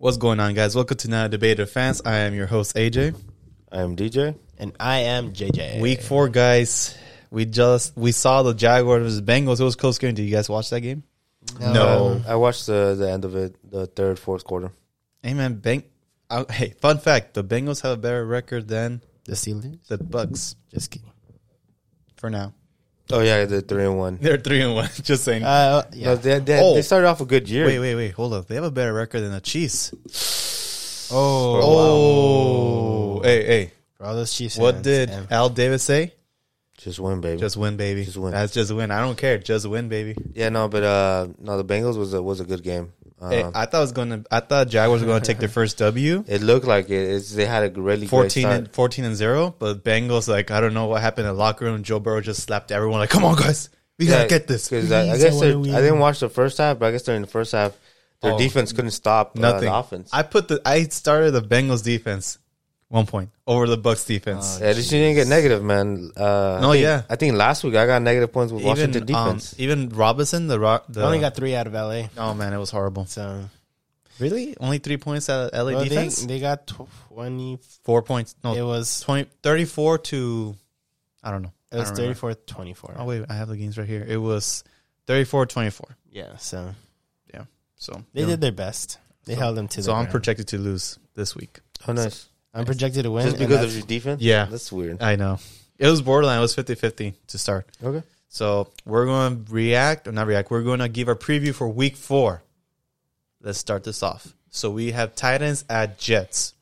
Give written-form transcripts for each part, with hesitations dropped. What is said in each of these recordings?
What's going on, guys? Welcome to Now Debater Fans. I am your host, AJ. I am DJ. And I am JJ. Week 4, guys. We saw the Jaguars versus Bengals. It was a close game. Did you guys watch that game? No. I watched the end of it, the third, fourth quarter. Hey, man. Hey, fun fact. The Bengals have a better record than The Steelers? the Bucks Just kidding. for now. Oh, yeah, the 3-1. They're 3-1. Just saying. Yeah. No, they started off a good year. Wait. Hold up. They have a better record than the Chiefs. Oh. Hey. For all those Chiefs What fans, did Al Davis say? Just win, baby. Just win, baby. Just win. That's just win. I don't care. Just win, baby. Yeah, no, but the Bengals was a good game. Hey, I thought Jaguars were going to take their first W. It looked like it. They had a really great start. 14-0, but Bengals, I don't know what happened in the locker room. Joe Burrow just slapped everyone like, come on, guys. We got to get this. Because I guess I didn't watch the first half, but I guess during the first half, their defense couldn't stop nothing. The offense. I started the Bengals defense 1 point over the Bucks defense. Yeah, you didn't get negative, man. I think last week I got negative points with Washington defense. Even Robinson, I only got 3 out of LA. Oh, man, it was horrible. So Really? Only 3 points out of LA defense? They got 20. 4 points. No, It was 34 to, I don't know. It was 34-24. Oh, wait, I have the games right here. It was 34-24. Yeah, so So they did their best. They held them to the So I'm ground. projected to lose this week. Oh, nice. I'm projected to win. Just because of your defense? Yeah. That's weird. I know. It was borderline. It was 50-50 to start. Okay. So we're going to We're going to give our preview for week 4. Let's start this off. So we have Titans at Jets.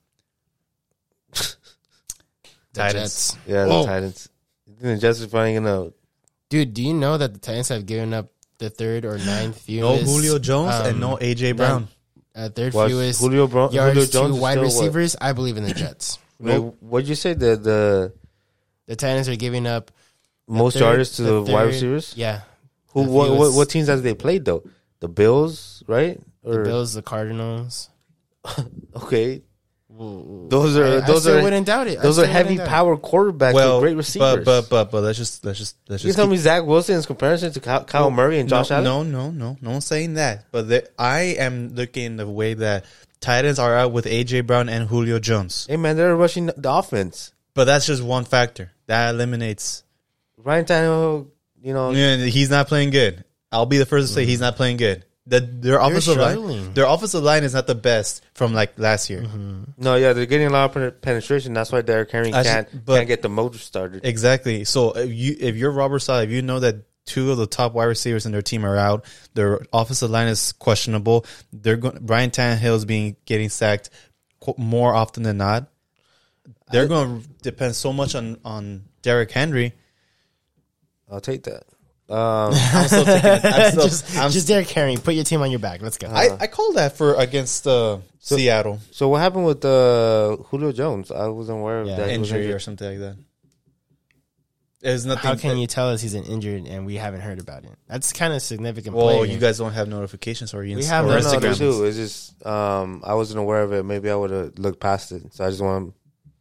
Jets. Yeah, the Titans. You think the Jets are finally going to... Dude, do you know that the Titans have given up the third or ninth No fewest? Julio Jones and no A.J. Brown. Third Was fewest Julio yards Jones to wide is still receivers. I believe in the Jets. Wait, what'd you say? The Titans are giving up most third- yards to the wide third- receivers? Yeah. Who? the What fewest. teams have they played, though? The Bills, right? The Bills, the Cardinals. Okay. Those are I still wouldn't doubt it. Those are heavy power quarterbacks with great receivers. But let's just You tell me Zach Wilson's comparison to Kyle Murray and Josh Allen? No one's saying that. But I am looking the way that Titans are out with A.J. Brown and Julio Jones. Hey, man, they're rushing the offense. But that's just one factor. That eliminates. Ryan Tannehill, Yeah, he's not playing good. I'll be the first to say he's not playing good. Their offensive line is not the best from last year. No, yeah, they're getting a lot of penetration. That's why Derrick Henry can't get the motor started. Exactly. So if you're Robert Saleh, if you know that 2 of the top wide receivers in their team are out, their offensive line is questionable. Ryan Tannehill is getting sacked more often than not. They're going to depend so much on Derrick Henry. I'll take that. I'm still taking it. Just Derrick Henry. Put your team on your back. Let's go. I called that against Seattle. So what happened with Julio Jones? I wasn't aware of that. Injury or something like that. There's nothing. How can you tell us he's injured and we haven't heard about it? That's kind of significant. Well, you guys don't have notifications or we have Instagram. No, they do. It's just I wasn't aware of it. Maybe I would have looked past it. So I just want.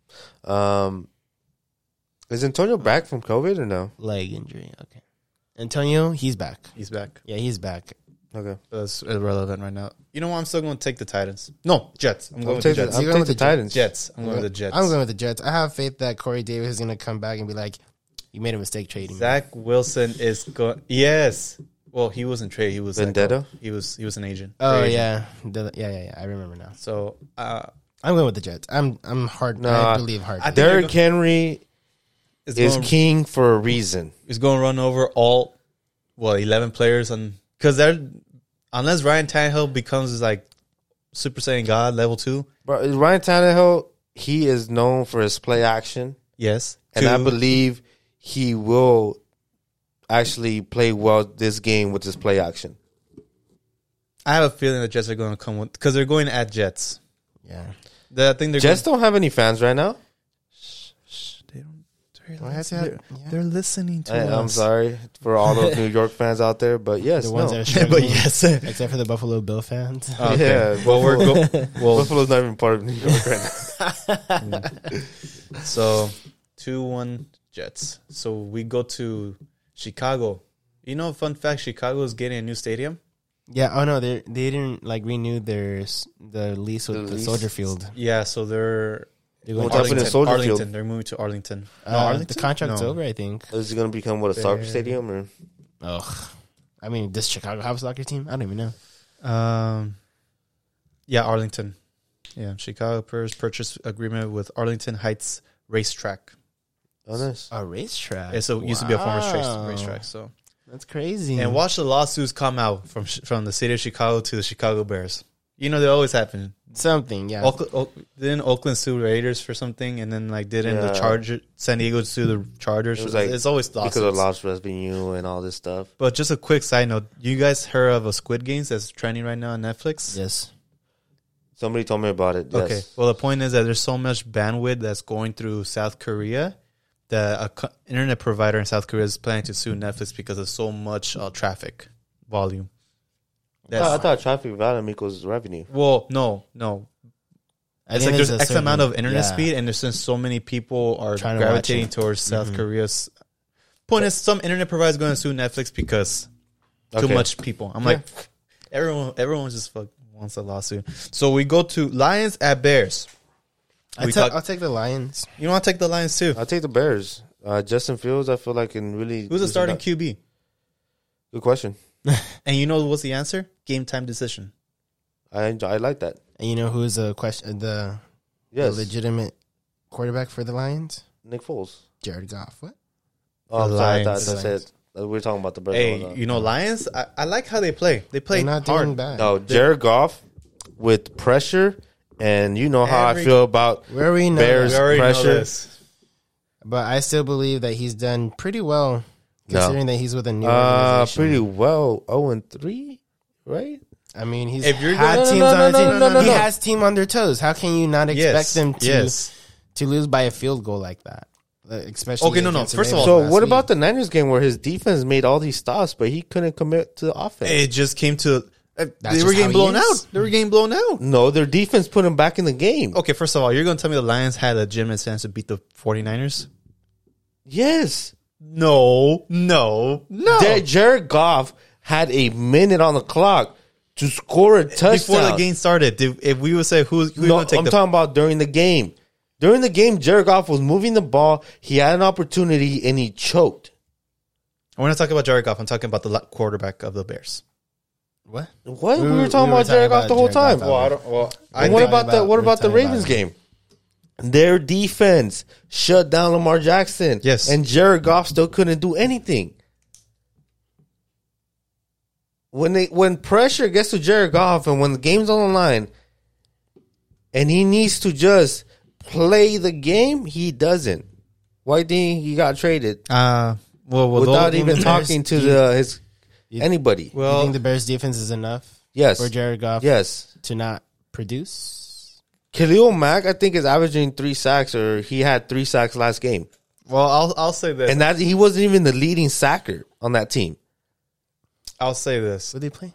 Is Antonio back from COVID or no? Leg injury. Okay. Antonio, he's back. He's back. Yeah, he's back. Okay. That's irrelevant right now. You know what? I'm still going to take the Titans. No, Jets. I'm going with the Jets. I'm taking the Titans. Jets. I'm going with the Jets. I'm going with the Jets. I have faith that Corey Davis is going to come back and be like, you made a mistake trading me. Zach Wilson is going. Yes. Well, he wasn't traded. He was Vendetta. He was an agent. Oh Agent. yeah. Yeah. I remember now. So I'm going with the Jets. I'm hard. No, I believe hard. Derrick Henry is king for a reason. He's going to run over all 11 players because they're unless Ryan Tannehill becomes Super Saiyan God level 2. But Ryan Tannehill, he is known for his play action. Yes. And I believe he will actually play well this game with his play action. I have a feeling the Jets are going to come with because they're going at Jets. Yeah. I think Jets don't have any fans right now. They're listening to us. I'm sorry for all those New York fans out there, but yes, the ones that are struggling, but yes, except for the Buffalo Bill fans. Okay. Yeah. Well, Buffalo's not even part of New York right now. So 2-1 Jets. So we go to Chicago. You know, fun fact: Chicago is getting a new stadium. Yeah. Oh no, they didn't like renew the lease with the Soldier Field. Yeah, so they're They're What's happening in Soldier Arlington. Field? They're moving to Arlington. The contract's over, I think. Is it going to become what, a soccer stadium or? Oh, I mean, does Chicago have a soccer team? I don't even know. Yeah, Arlington. Yeah, Chicago purchase agreement with Arlington Heights Racetrack. Oh, nice. A racetrack. It used to be a former Wow. racetrack. So That's crazy. and watch the lawsuits come out from the city of Chicago to the Chicago Bears. You know they always happen. Something, yeah. Didn't Oakland sue Raiders for something, and then like didn't the Yeah. San Diego sue the Chargers? It was like It's always lawsuits. because of lost revenue and all this stuff. But just a quick side note: you guys heard of a Squid Games that's trending right now on Netflix? Yes. Somebody told me about it. Yes. Okay. Well, the point is that there's so much bandwidth that's going through South Korea that an internet provider in South Korea is planning to sue Netflix because of so much traffic volume. I thought traffic volume equals revenue. Well, no. I It's think like there's a X amount certain- of internet yeah. speed, and there's since so many people are Trying to watch gravitating it. towards South Korea's. Point is, some internet provider is going to sue Netflix because too Okay. much people. I'm like, everyone just wants a lawsuit. So we go to Lions at Bears. I'll take the Lions. You want to take the Lions too? I'll take the Bears. Justin Fields, I feel like can really. Who's the starting QB? Good question. And you know what's the answer? Game time decision. I like that. And you know who's the Yes, legitimate quarterback for the Lions? Nick Foles. Jared Goff. What? Oh, I'm The sorry. I Lions. thought I said we were talking about the Bears. Hey, you know Lions? I like how they play. They play They're not hard. doing bad. No, Jared Goff with pressure, and you know how I feel about We already know Bears. We already know Pressure. this. But I still believe that he's done pretty well, considering that he's with a new organization. pretty well. 0-3, right? I mean, he's If you're had gonna- teams No, on no, the no, team. no, no, He no. has team on their toes. How can you not expect Yes. them to Yes. to lose by a field goal like that? Especially Okay, no. against the First of Ravens all- So last what week. about the Niners game where his defense made all these stops, but he couldn't commit to the offense? It just came to. They just were how getting he blown is. out. They were getting blown out. No, their defense put him back in the game. Okay, first of all, you're going to tell me the Lions had a legitimate chance to beat the 49ers? Yes. No. Jared Goff had a minute on the clock to score a touchdown. Before the game started, if we would say who's No, going to take I'm the talking about during the game. During the game, Jared Goff was moving the ball. He had an opportunity and he choked. We're not talking about Jared Goff. I'm talking about the quarterback of the Bears. What? What? We were talking about Jared Goff the whole time. Jared Goff. And what about the Ravens game? Their defense shut down Lamar Jackson. Yes. And Jared Goff still couldn't do anything. When pressure gets to Jared Goff and when the game's on the line and he needs to just play the game, he doesn't. Why didn't he got traded without even talking to anybody? You Well, think the Bears defense is enough Yes. for Jared Goff Yes. to not produce? Khalil Mack, I think, is averaging 3 sacks, or he had 3 sacks last game. well, I'll say this. And that he wasn't even the leading sacker on that team. I'll say this. What do they play?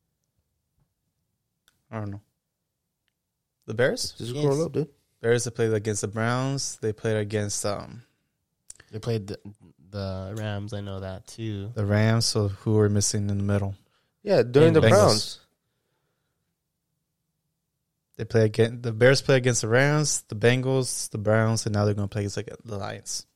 I don't know. The Bears? Just Yes. scroll up, dude. Bears, they played against the Browns. They played against They played the Rams. I know that too. the Rams, so who were missing in the middle. Yeah, during the Bengals. Browns. They play against the Bears play against the Rams, the Bengals, the Browns, and now they're going to play against the Lions.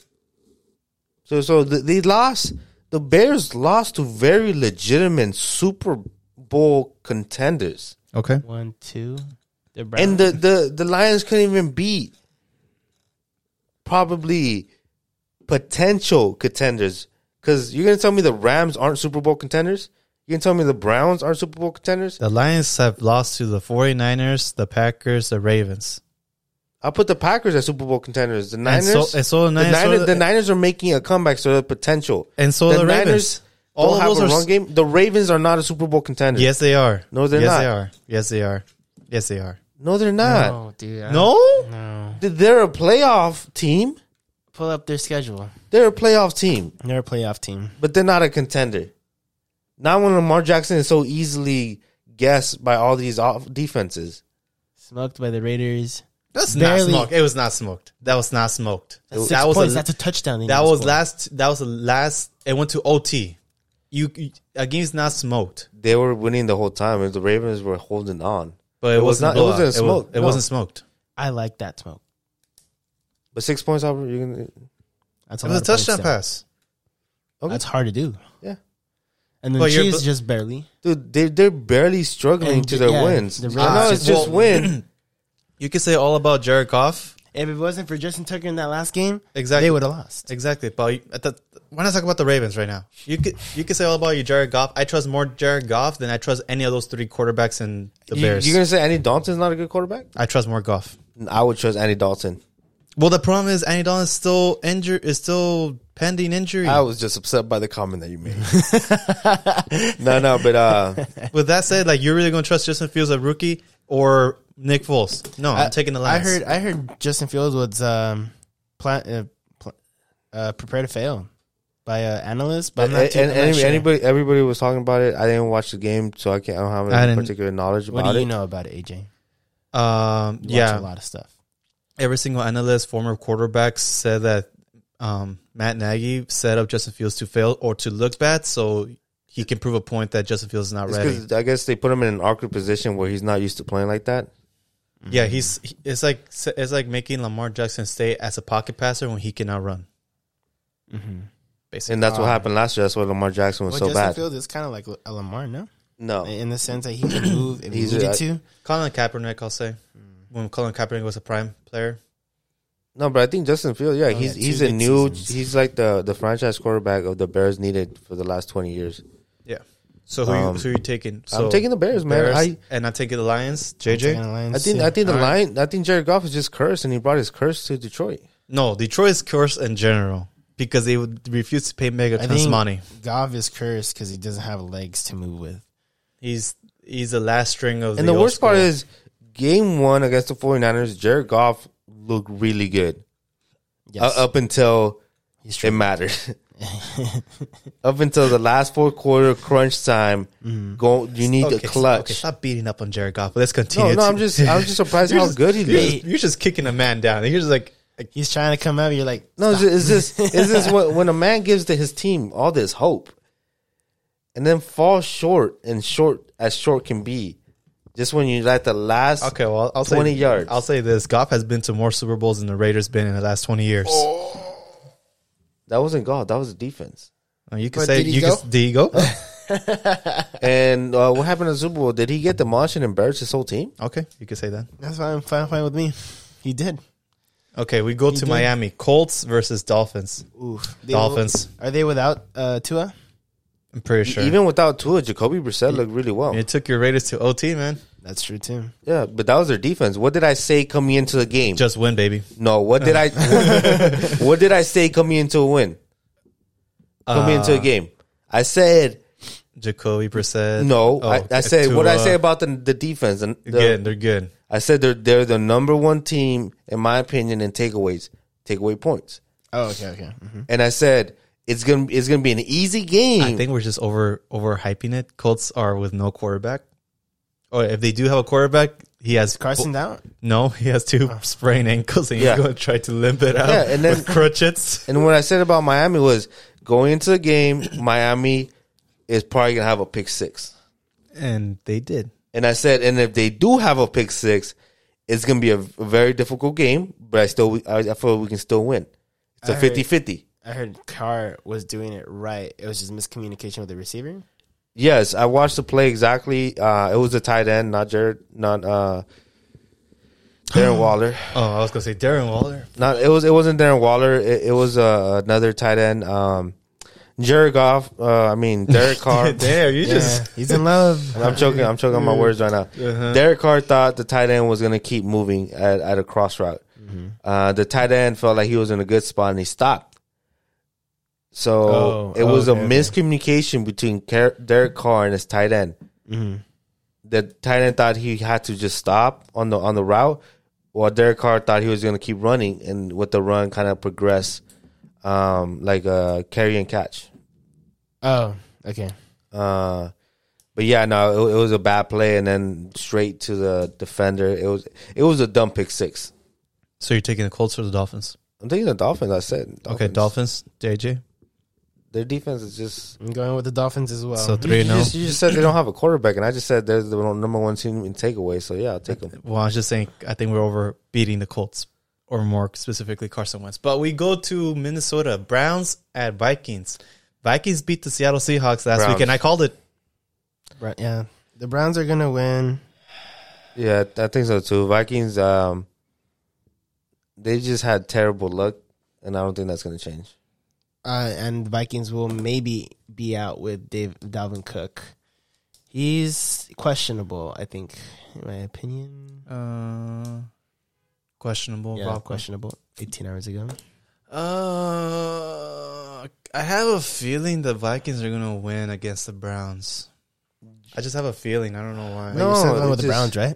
So they lost. The Bears lost to very legitimate Super Bowl contenders. Okay. 1, 2. The And the Lions couldn't even beat probably potential contenders. Because you're going to tell me the Rams aren't Super Bowl contenders? You're going to tell me the Browns aren't Super Bowl contenders? The Lions have lost to the 49ers, the Packers, the Ravens. I'll put the Packers as Super Bowl contenders. The Niners, And so the Niners, the Niners are making a comeback, so the potential. and so the Ravens. All All of have those a are run game. The Ravens are not a Super Bowl contender. Yes, they are. No, they're yes, not. They are. Yes, they are. Yes, they are. No, they're not. No, dude. No? No. They're a playoff team. Pull up their schedule. They're a playoff team, They're a playoff team. but they're not a contender. Not when Lamar Jackson is so easily guessed by all these defenses. Smoked by the Raiders. That's Barely. not smoked. It was not smoked. That was not smoked. That's 6 That was points. a, That's a touchdown. that was last. That was the last. It went to OT. a game's not smoked, They were winning the whole time, and the Ravens were holding on. but it wasn't. It wasn't smoke. It wasn't smoked. I like that smoke. But 6 points, Albert, you're gonna. That's It lot was a of points touchdown still. pass. Okay. That's hard to do. Yeah. And the But you're- Chiefs just barely. Dude, they're barely struggling And to their yeah, wins. the I know Ravens it's just- just win. You could say all about Jared Goff. If it wasn't for Justin Tucker in that last game, Exactly. they would have lost. Exactly. But why not talk about the Ravens right now? You could say all about you, Jared Goff. I trust more Jared Goff than I trust any of those 3 quarterbacks in the Bears. You're gonna say Andy Dalton's not a good quarterback? I trust more Goff. I would trust Andy Dalton. Well, the problem is Andy Dalton is still injured. Is still pending injury. I was just upset by the comment that you made. no, but With that said, like, you're really going to trust Justin Fields, a rookie, or Nick Foles? No, I'm taking the Lions. I heard Justin Fields was prepare to fail by analysts, but I'm not too, I'm not sure. everybody was talking about it. I didn't watch the game, so I don't have any particular knowledge about it. What do you know about it, AJ? You watch Yeah, a lot of stuff. every single analyst, former quarterbacks said that Matt Nagy set up Justin Fields to fail or to look bad, so he can prove a point that Justin Fields is not It's ready. 'cause I guess they put him in an awkward position where he's not used to playing like that. Yeah, it's like making Lamar Jackson stay as a pocket passer when he cannot run. Basically, And that's what happened last year. That's why Lamar Jackson was so Justin bad. Fields is kind of like a Lamar, no? No. In the sense that he can move if he He's needed to. Colin Kaepernick, I'll say, when Colin Kaepernick was a prime player. No, but I think Justin Fields, yeah, he's two a good new, seasons. he's like the franchise quarterback of the Bears needed for the last 20 years. Yeah. So who are you taking? So I'm taking the Bears, man. Bears, and I'm taking the Lions. JJ? I think Jared Goff is just cursed, and he brought his curse to Detroit. No, Detroit's cursed in general because they would refuse to pay Megatons money. Goff is cursed because he doesn't have legs to move with. He's the last string of And the worst part is, game 1 against the 49ers, Jared Goff looked really good. Yes. Up until it mattered. Up until the last 4th quarter crunch time, you need the clutch. Okay, stop beating up on Jared Goff. Let's continue. No, I'm just surprised how good he looked. You're just kicking a man down. You're just like He's trying to come out. You're like, no, is this what when a man gives to his team all this hope, and then falls short as short can be, just when you like the last I'll 20 yards. I'll say this: Goff has been to more Super Bowls than the Raiders been in the last 20 years. That wasn't God. That was the defense. You can But say did he go? did he go? And what happened in the Super Bowl? Did he get demolished and embarrass his whole team? Okay, you can say that. that's fine with me. He did. Okay, we go to did. Miami. Colts versus Dolphins. Oof. Dolphins. Are they without Tua? I'm pretty sure. Even without Tua, Jacoby Brissett looked really well. It took your Raiders to OT, man. That's true too. Yeah, but that was their defense. What did I say coming into the game? Just win, baby. No, what did I what did I say coming into a win? Coming into a game. I said Jacoby Brissett. no. I said Tua. what did I say about the defense and They're good. I said they're the number 1 team in my opinion in takeaway points. Oh, okay. And I said it's gonna be an easy game. I think we're just overhyping it. Colts are with no quarterback. Or if they do have a quarterback, he has Carson down. No, he has 2 sprained ankles, and he's Yeah. going to try to limp it out and then with crutches. And what I said about Miami was going into the game, Miami is probably gonna have a pick 6. And they did. And I said, and if they do have a pick 6, it's going to be a very difficult game, but I feel we can still win. It's a 50-50. I heard Carr was doing it right. It was just miscommunication with the receiver. Yes, I watched the play exactly. It was a tight end, not Darren Waller. Oh, I was going to say Darren Waller. It wasn't Darren Waller. It was another tight end. Jared Goff. Derek Carr. Damn, you just He's in love. I'm choking on my words right now. Derek Carr thought the tight end was going to keep moving at a cross route. The tight end felt like he was in a good spot and he stopped. So it was a miscommunication between Derek Carr and his tight end. The tight end thought he had to just stop on the route, while Derek Carr thought he was going to keep running, and with the run kind of progress like a carry and catch. Oh, okay. But yeah, no, it was a bad play, and then straight to the defender. It was a dumb pick 6. So you're taking the Colts or the Dolphins? I'm taking the Dolphins. I said Dolphins. Okay, Dolphins. JJ. Their defense is just. I'm going with the Dolphins as well. So You 3-0. just said they don't have a quarterback, and I just said they're the number one team in takeaway. So yeah, I'll take them. Well, I was just saying, I think we're over beating the Colts, or more specifically Carson Wentz. But we go to Minnesota. Browns at Vikings. Vikings beat the Seattle Seahawks last week, and I called it. Right, yeah. The Browns are going to win. Yeah, I think so too. Vikings, they just had terrible luck, and I don't think that's going to change. And the Vikings will maybe be out with Dalvin Cook. He's questionable, I think, in my opinion. Questionable. Yeah, questionable. 18 hours ago. I have a feeling the Vikings are going to win against the Browns. I just have a feeling. I don't know why. No, you're still going with the Browns, right?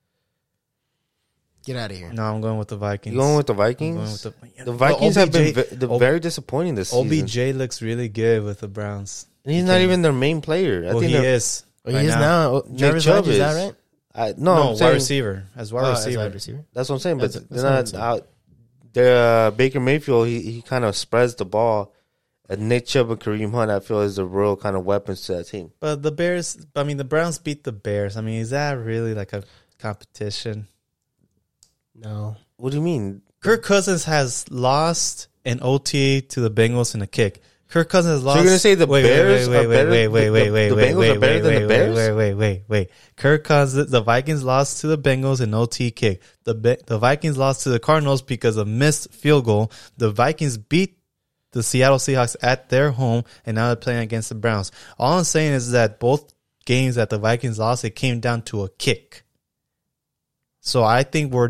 Get out of here. No, I'm going with the Vikings. You going with the Vikings? The Vikings have been very disappointing this season. OBJ looks really good with the Browns. And he's not even their main player. Well, he is. Well, he is now. Jarvis Landry, is that right? No, wide receiver. As wide receiver. That's what I'm saying. But they're not out. Baker Mayfield, he kind of spreads the ball. And Nick Chubb and Kareem Hunt, I feel, is the real kind of weapons to that team. But the Browns beat the Bears. I mean, is that really like a competition? No. What do you mean? Kirk Cousins has lost an OTA to the Bengals in a kick. Kirk Cousins has lost. So you're going to say the Bears are better? The Bengals are better than the Bears? Wait. Kirk Cousins, the Vikings lost to the Bengals in OT kick. The Vikings lost to the Cardinals because of missed field goal. The Vikings beat the Seattle Seahawks at their home, and now they're playing against the Browns. All I'm saying is that both games that the Vikings lost, it came down to a kick. So I think we're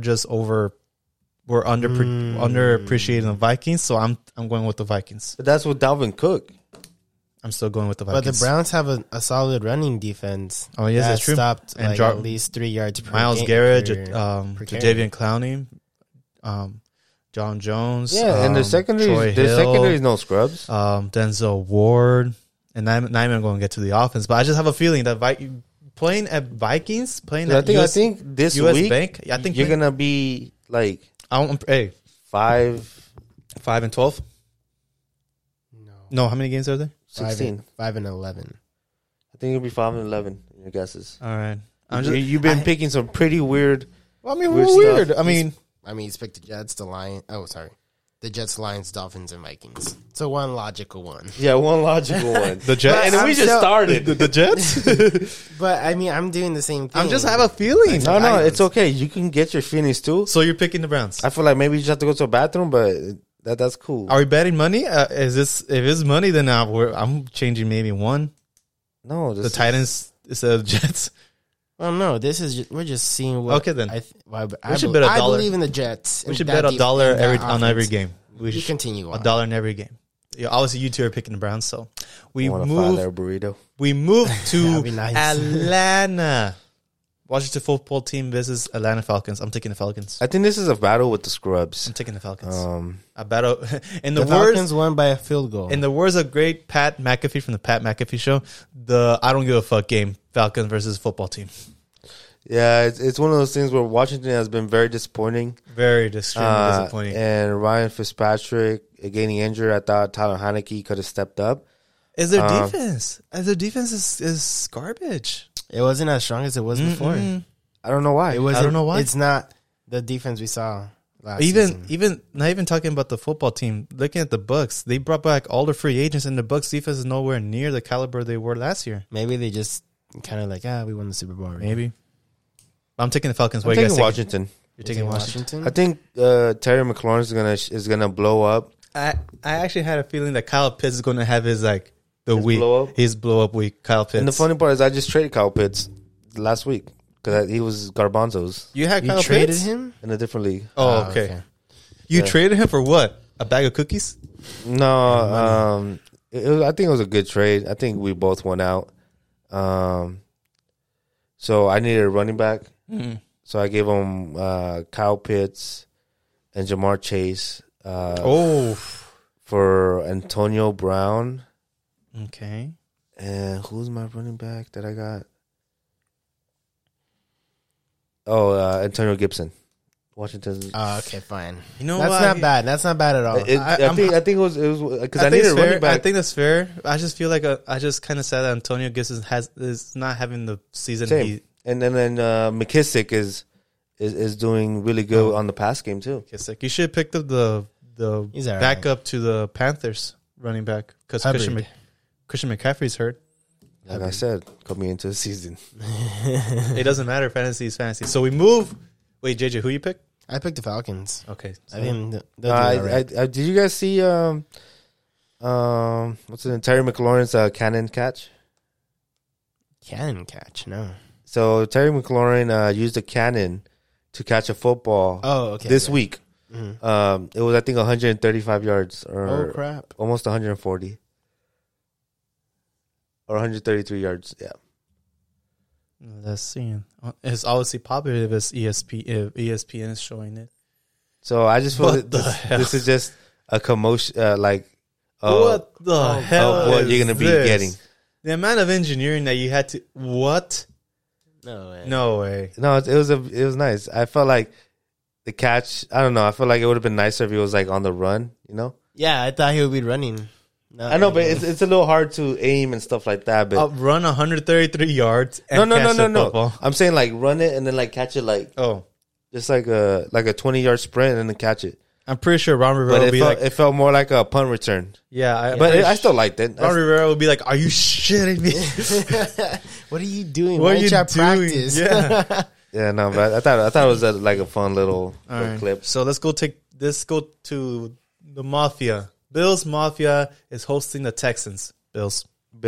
underappreciating the Vikings. So I'm going with the Vikings. But that's with Dalvin Cook. I'm still going with the Vikings. But the Browns have a solid running defense. Oh yes, that's true. Stopped and at least 3 yards per Miles game, Garrett, Jadeveon Clowney, John Jones. Yeah, and their secondary is no scrubs. Denzel Ward, and I'm not even going to get to the offense, but I just have a feeling that playing at Vikings, I think this US week, Bank, I think you're gonna be like 5-12. No, how many games are there? 16, 5-11. I think you'll be 5-11. In your guesses. All right. You've been picking some pretty weird. Well, I mean, weird. I mean, he's picked the Jets, the Lions. Oh, sorry. The Jets, Lions, Dolphins, and Vikings. So one logical one. Yeah, one logical one. The Jets. And we just started. The Jets? But, I mean, I'm doing the same thing. I just have a feeling. No, it's okay. You can get your feelings too. So you're picking the Browns. I feel like maybe you just have to go to a bathroom, but that's cool. Are we betting money? If it's money, then I'm changing maybe one. No. The Titans instead of the Jets. Well, no, we're just seeing what. Okay, then. I should bet $1. I believe in the Jets. We should bet $1 on every game. We should continue on. $1 in every game. Yeah, obviously, you two are picking the Browns, so we move burrito. We move to nice. Atlanta. Washington football team versus Atlanta Falcons. I'm taking the Falcons. I think this is a battle with the scrubs. I'm taking the Falcons. A battle. The Falcons won by a field goal. In the words of great Pat McAfee from the Pat McAfee Show, I don't give a fuck game. Falcons versus football team. Yeah, it's one of those things where Washington has been very disappointing. Very disappointing. And Ryan Fitzpatrick getting injured, I thought Tyler Heineke could have stepped up. Is their defense? Their defense is garbage. It wasn't as strong as it was before. I don't know why. I don't know why. It's not the defense we saw last season. Even not even talking about the football team. Looking at the Bucs, they brought back all the free agents, and the Bucs defense is nowhere near the caliber they were last year. Maybe they just kind of like, we won the Super Bowl. Right? Maybe. I'm taking the Falcons. I'm taking Washington. You're taking Washington. I think Terry McLaurin is gonna blow up. I actually had a feeling that Kyle Pitts is going to have his blow up week. Kyle Pitts. And the funny part is, I just traded Kyle Pitts last week because he was Garbanzo's. You Kyle traded Pitts? him in a different league. Oh, okay. You traded him for what? A bag of cookies? No, I think it was a good trade. I think we both went out. So I needed a running back. Mm-hmm. So I gave him Kyle Pitts and Jamar Chase. For Antonio Brown. Okay. And who's my running back that I got? Oh, Antonio Gibson. Washington's. Okay, fine. You know That's what? not bad. That's not bad at all. I think it was because I think needed it's a running fair. back. I think that's fair. I just feel like I just kind of sad that Antonio Gibson is not having the season. Same. And then McKissick is doing really good on the pass game too. McKissick. You should have picked up the He's all right. backup to the Panthers running back because Christian McCaffrey's hurt. Like I said, coming into the season. It doesn't matter. Fantasy is fantasy. So we move. Wait, JJ, who you pick? I picked the Falcons. Okay. I think they'll do all right. Did you guys see what's it? Terry McLaurin's cannon catch? Cannon catch, no. So Terry McLaurin used a cannon to catch a football. Oh, okay. This okay. week. Mm-hmm. It was I think 135 yards or Oh crap! almost 140 or 133 yards. Yeah. Let's see. It's obviously popular if it's if ESPN is showing it. So I just feel What that the this is just a commotion, What the hell? of what is you're gonna be this? getting. The amount of engineering that you had to. What? No way. No way. No, it was nice. I felt like the catch. I don't know. I feel like it would have been nicer if he was like on the run. You know. Yeah, I thought he would be running. No, I know, but it's a little hard to aim and stuff like that. But Run 133 yards. And catch the no. football. I'm saying like run it and then like catch it like Oh, just like a 20-yard sprint and then catch it. I'm pretty sure Ron Rivera But will be it felt more like a punt return. yeah. But I still liked it. Ron Rivera will be like, "Are you shitting me? What are you doing? What Why are you didn't doing?" practice? Yeah. Yeah, no, but I thought it was like a fun little All right. clip. So let's go to the Mafia. Bills Mafia is hosting the Texans. Bills.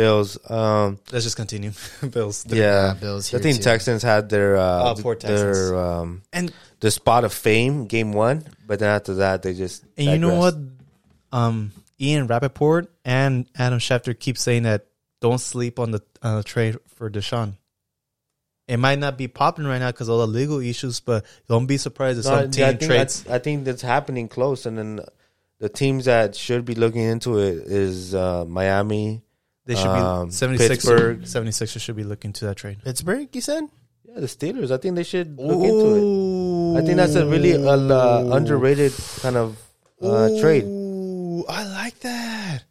Let's just continue. Bills. Yeah, Bills I here think too. Texans had their poor Texans. their And the spot of fame game 1, but then after that they just you know what? digressed. Ian Rappaport and Adam Schefter keep saying that don't sleep on the trade for Deshaun. It might not be popping right now because of all the legal issues, but don't be surprised if some team trades. I think that's happening close, and then the teams that should be looking into it is Miami. They should be 76. Pittsburgh. 76ers should be looking to that trade. Pittsburgh, you said? Yeah, the Steelers. I think they should look into it. I think that's a really underrated kind of trade. Ooh, I like that.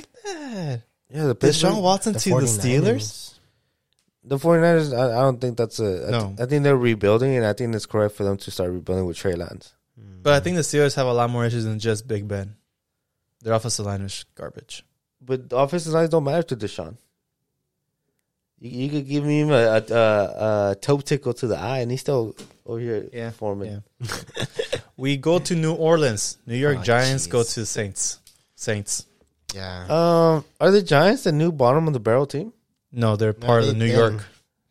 Yeah, the Deshaun Watson to the 49ers. Steelers? The 49ers, I don't think that's No. I think they're rebuilding, and I think it's correct for them to start rebuilding with Trey Lance. But I think the Steelers have a lot more issues than just Big Ben. Their offensive line is garbage. But the offensive lines don't matter to Deshaun. You could give him a toe tickle to the eye, and he's still over here forming. Yeah. We go to New Orleans. New York Oh, Giants jeez. go to Saints. Yeah. Are the Giants the new bottom of the barrel team? No, they're part of the they've New been. York.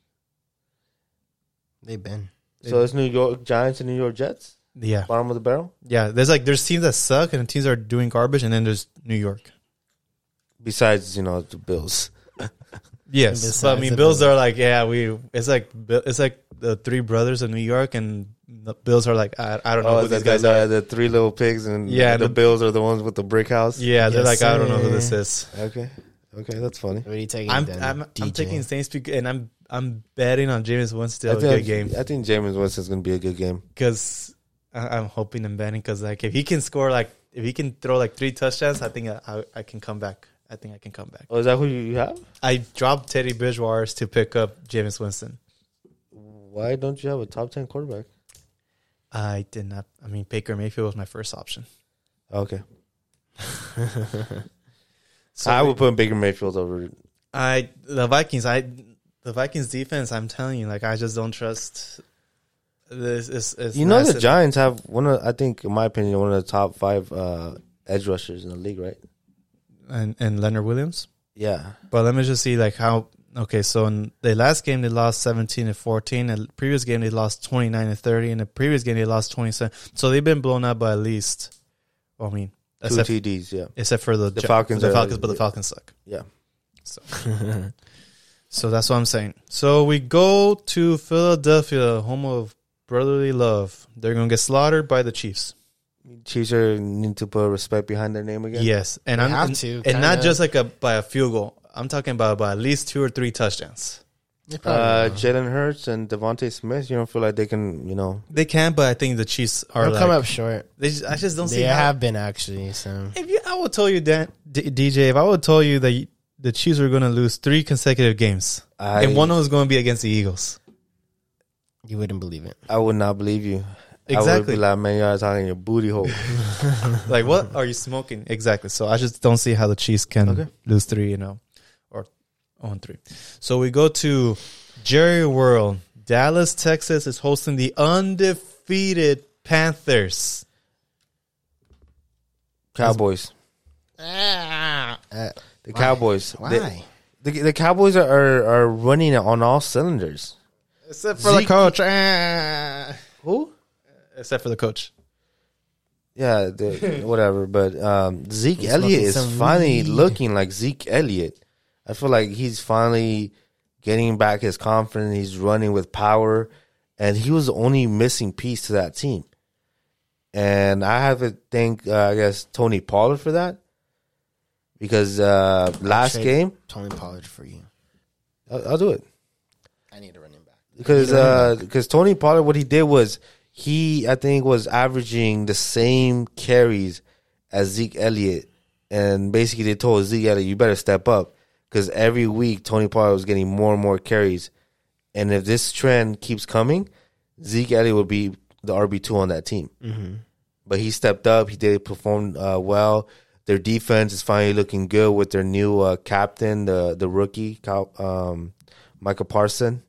They've been. So it's New York Giants and New York Jets, Yeah. bottom of the barrel. Yeah. There's teams that suck and teams that are doing garbage, and then there's New York. Besides, the Bills. Yes. Besides But I mean, the Bills Bills. are like, it's like the three brothers of New York, and the Bills are like, I don't know who these guys are. The three little pigs, and Yeah, the the- Bills are the ones with the brick house. Yeah, they're Yes, like, I don't know who this sir. is. Okay, that's funny. What are you taking? I'm then, DJ? taking Saints and I'm betting on Jameis Winston a feel good like- game I think Jameis Winston's going to be a good game. because I'm hoping and betting because like if he can score if he can throw 3 touchdowns, I think I can come back. I think I can come back. Oh, is that who you have? I dropped Teddy Bridgewater to pick up Jameis Winston. Why don't you have a top 10 quarterback? I did not. I mean, Baker Mayfield was my first option. Okay. So I would put Baker Mayfield over. the Vikings defense. I'm telling you, I just don't trust. This is The Giants have I think, in my opinion, one of the top 5 edge rushers in the league, right? and Leonard Williams. Yeah. But let me just see how. Okay, so in the last game they lost 17-14. And the previous game they lost 29-30. In the previous game they lost 27. So they've been blown out by at least. Well, I mean, 2 TDs, yeah. except for the Falcons. but the Falcons suck. Yeah. So that's what I'm saying. So we go to Philadelphia, home of brotherly love. They're gonna get slaughtered by the Chiefs. Chiefs need to put respect behind their name again. Yes, and They have to, and not kinda. just by a field goal. I'm talking about by at least 2 or 3 touchdowns. Jalen Hurts and Devontae Smith. You don't feel like they can, They can, but I think the Chiefs are They'll come up short. I just don't see They how. have been actually. So I would tell you that DJ. If I would tell you that the Chiefs are going to lose 3 consecutive games, and one of them is going to be against the Eagles, you wouldn't believe it. I would not believe you. I would Exactly. be like, man, you're talking your booty hole. Like, what are you smoking? Exactly. So I just don't see how the Chiefs can lose 3, or 0-3. So we go to Jerry World. Dallas, Texas is hosting the undefeated Panthers. Cowboys. The The Cowboys. Why? The Cowboys are running on all cylinders. Except for the coach. Who? Except for the coach. Yeah, whatever. But Zeke He's Elliott smoking is some finally weed. looking like Zeke Elliott. I feel like he's finally getting back his confidence. He's running with power, and he was the only missing piece to that team. And I have to thank, I guess, Tony Pollard for that, because last trade game, Tony Pollard for you. I'll do it. I need to run him back. Because Tony Pollard, what he did was I think was averaging the same carries as Zeke Elliott, and basically they told Zeke Elliott, you better step up, because every week Tony Pollard was getting more and more carries, and if this trend keeps coming, Zeke Elliott would be the RB2 on that team. Mm-hmm. But he stepped up. He did perform well. Their defense is finally looking good with their new captain, the rookie, Micah Parsons.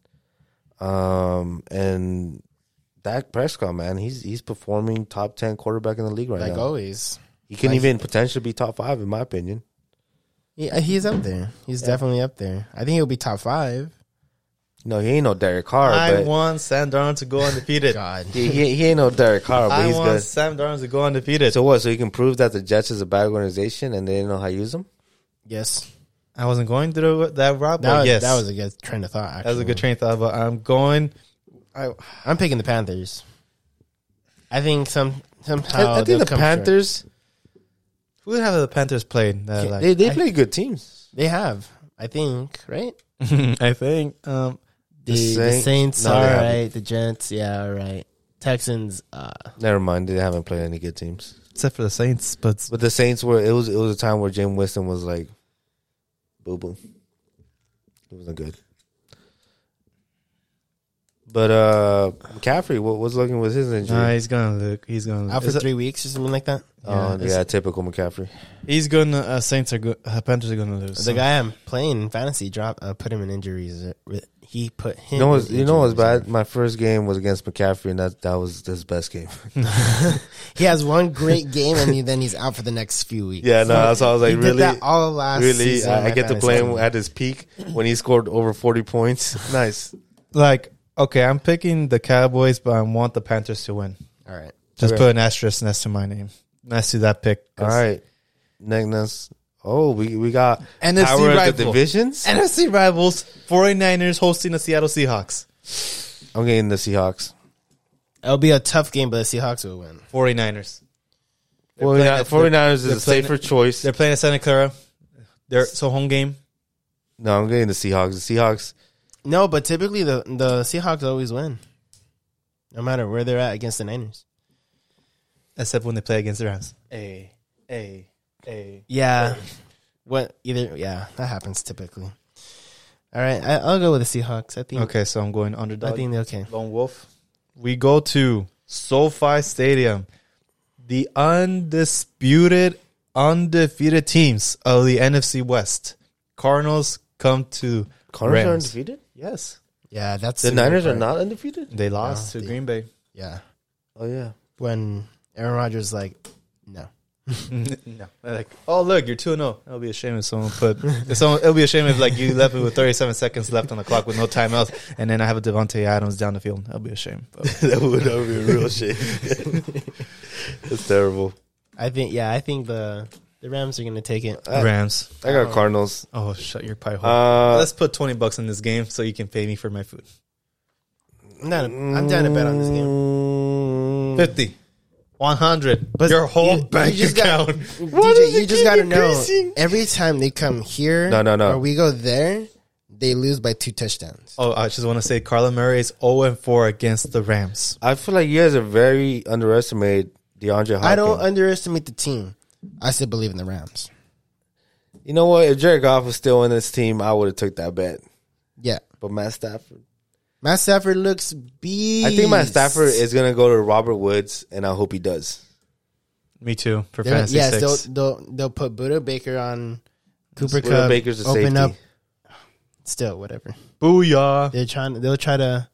And Dak Prescott, man, he's performing top 10 quarterback in the league right Like now. always. He can even potentially be top 5, in my opinion. Yeah, he's up there. He's definitely up there. I think he'll be top 5. No, he ain't no Derek Carr. I but want Sam Darnold to go undefeated. God. he ain't no Derek Carr, but I he's want good. Sam Darnold to go undefeated. So what? So he can prove that the Jets is a bad organization and they didn't know how to use them? Yes. I wasn't going through that route, but That yes. was a good train of thought, actually. That was a good train of thought, but I'm going. I'm picking the Panthers. I think somehow I think they'll the come Panthers, Who have the Panthers played? That, they play good teams. short. They have, I think, right? I think. The Saints, No, all they haven't. right. The Jets, yeah, all right. Texans, Never mind, they haven't played any good teams. Except for the Saints, but But the Saints it was a time where Jameis Winston was like, boo boo. It wasn't good. But McCaffrey, what's looking with his injury? he's gonna look. out for 3 weeks or something like that. Yeah, typical McCaffrey. He's gonna. Saints are good. Panthers are gonna lose. The guy I'm playing in fantasy put him in injuries. He put him. You know what's bad? My first game was against McCaffrey, and that was his best game. He has one great game, and then he's out for the next few weeks. Yeah, no, so I was like, he really, did that all last really, season. I get to fantasy play him team. at his peak when he scored over 40 points. Nice. Like, okay, I'm picking the Cowboys, but I want the Panthers to win. All right. Just Okay. put an asterisk next to my name, next to that pick. All right, next. Oh, we got NFC power of rival. the divisions. NFC rivals, 49ers hosting the Seattle Seahawks. I'm getting the Seahawks. It'll be a tough game, but the Seahawks will win. 49ers. 49ers is they're a playing- safer choice. They're playing at Santa Clara. So home game. No, I'm getting the Seahawks. The Seahawks. No, but typically the Seahawks always win, no matter where they're at against the Niners. Except when they play against the Rams. Yeah, that happens typically. All right, I'll go with the Seahawks. I think. Okay, so I'm going underdog. I think they're okay. Lone Wolf. We go to SoFi Stadium. The undefeated teams of the NFC West. Cardinals come to Cardinals are Rams. undefeated? Yes. Yeah, that's The the Niners weird are part. not undefeated? They lost No, to they- Green Bay. Yeah, Oh, yeah. when Aaron Rodgers no. No. They're like, oh, look, you're 2-0. It'll be a shame if someone it'll be a shame if you left it with 37 seconds left on the clock with no timeouts, and then I have a Devontae Adams down the field. That'll be a shame. But that would be a real shame. That's terrible. I think the Rams are going to take it. Rams. I got Cardinals. Oh, shut your pie hole. Let's put $20 in this game so you can pay me for my food. I'm down to bet on this game. 50. 100. But your whole you bank just account. DJ, you just got to know every time they come here No. or we go there, They lose by 2 touchdowns. Oh, I just want to say Kyler Murray is 0-4 against the Rams. I feel like you guys are very underestimated DeAndre Hopkins. I don't underestimate the team. I still believe in the Rams. You know what? If Jared Goff was still in this team, I would have took that bet. Yeah. But Matt Stafford. Matt Stafford looks beast. I think Matt Stafford is going to go to Robert Woods, and I hope he does. Me too, for They're- fantasy yes, six. they'll put Buda Baker on Cooper Buda Kupp. Baker's a open safety. up. Still, whatever. Booyah. They'll try to.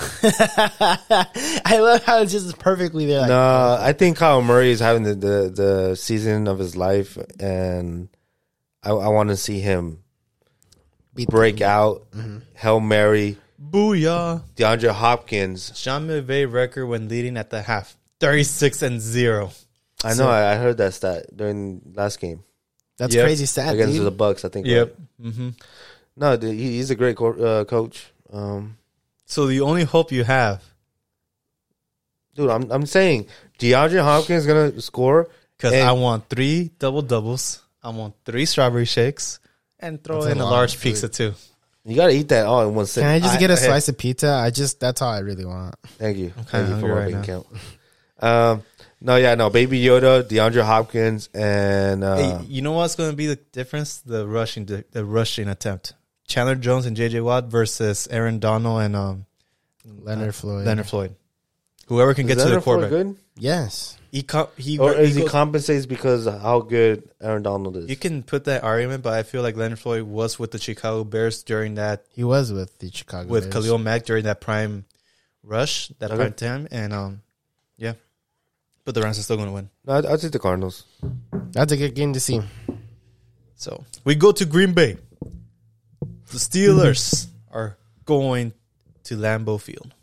I love how it's just perfectly there. Like, No, I think Kyle Murray is having the season of his life, and I want to see him beat break out. Hail Mary, Booyah. DeAndre Hopkins. Sean McVay record when leading at the half. 36-0. I know. I heard that stat during last game That's Yep. crazy stat, against dude. the Bucks. I think. Yep. right? hmm No, dude, he's a great coach. So the only hope you have, Dude, I'm saying DeAndre Hopkins is gonna score. because And- I want 3 double-doubles, I want 3 strawberry shakes, and throw That's in a a lot large of pizza too. You gotta eat that all in one Can sitting. I just get a I- slice of pizza? That's all I really want. Thank you. kinda Thank you for hungry right making now. count. No, Baby Yoda, DeAndre Hopkins, and Hey, you know what's going to be the difference? The rushing attempt. Chandler Jones and J.J. Watt versus Aaron Donald and Leonard Floyd. Leonard Floyd. Whoever can is get to the Leonard Floyd quarterback. good? Yes. Or is he goes- compensates because of how good Aaron Donald is? You can put that argument, but I feel like Leonard Floyd was with the Chicago Bears during that, He was with the Chicago with Bears. Khalil Mack during that prime rush, that Okay. prime time, and yeah. But the Rams are still going to win. No, I'll take the Cardinals. That's a good game to see. So we go to Green Bay. The Steelers are going to Lambeau Field.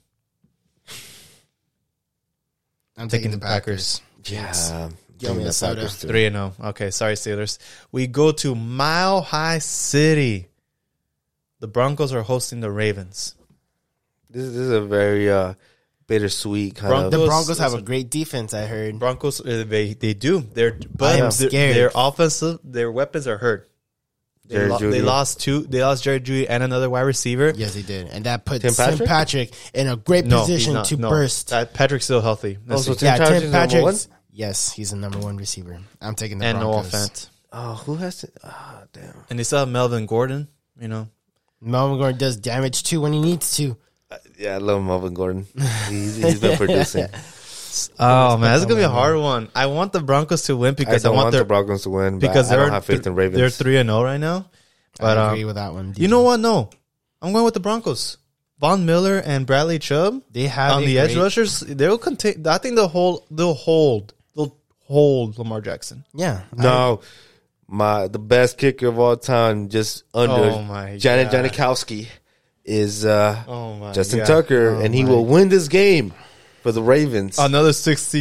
I'm Taking the Packers. Yeah. Give me a soda. 3-0. Okay, sorry, Steelers. We go to Mile High City. The Broncos are hosting the Ravens. This is a very bittersweet kind Broncos- The of. Broncos have a great defense, I heard. Broncos, they do. I am scared. Their offensive, their weapons are hurt. Jerry They Jeudy. lost Jerry Jeudy and another wide receiver. Yes, he did. And that put Tim Tim Patrick? Patrick in a great No, position he's not. to No. burst. Patrick's still healthy. Let's Also, see. Tim Patrick's Tim number one? Patrick's. Yes, he's the number 1 receiver. I'm taking the and Noah Broncos. Fant. Oh, who has to? Ah, damn. And they still have Melvin Gordon. You know, Melvin Gordon does damage too when he needs to. Yeah, I love Melvin Gordon. He's been producing. oh man, this is gonna be a hard one. I want the Broncos to win I because I don't want want their the Broncos to win because I don't they're have faith in Ravens. They're 3-0 right now. But I agree with that one. you know what? No, I'm going with the Broncos. Von Miller and Bradley Chubb They have on a the edge great- rushers. They'll contain. I think they'll hold Lamar Jackson. Yeah. No, the best kicker of all time, just under Oh, my Janet God. Janikowski, is Oh my Justin God. Tucker, and he will win this game for the Ravens. Another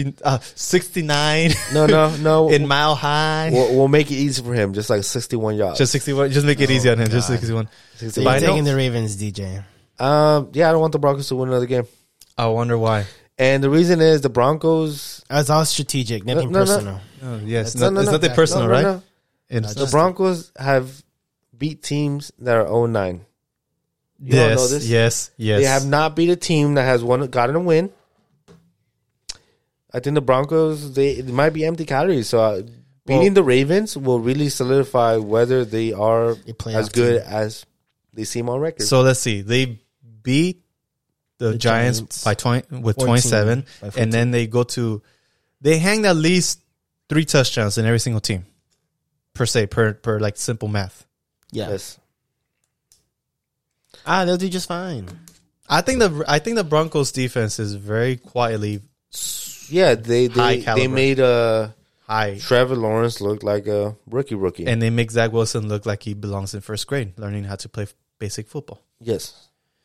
69 No. in Mile High. We'll make it easy for him, just like 61 yards. Just 61. Just make it easy on him. Just 61. So But you're I know- taking the Ravens, DJ. Yeah, I don't want the Broncos to win another game, I wonder why. and the reason is the Broncos. That's all strategic, nothing No. personal. Oh, yes, No, it's nothing personal, no, right? no. It's The Broncos have beat teams that are 0-9. You don't know this? Yes. They have not beat a team that has gotten a win. I think the Broncos, they might be empty calories. So beating the Ravens will really solidify whether they are playoff as good as they seem on record. So let's see. They beat the Giants Giants by 20 with 14, 27, by 14. and then they hang at least 3 touchdowns in every single team per se per like simple math. Yeah. Yes. They'll do just fine. I think the Broncos defense is very quietly Yeah, they High caliber. made high, Trevor Lawrence look like a rookie. and they make Zach Wilson look like he belongs in first grade, learning how to play basic football. Yes.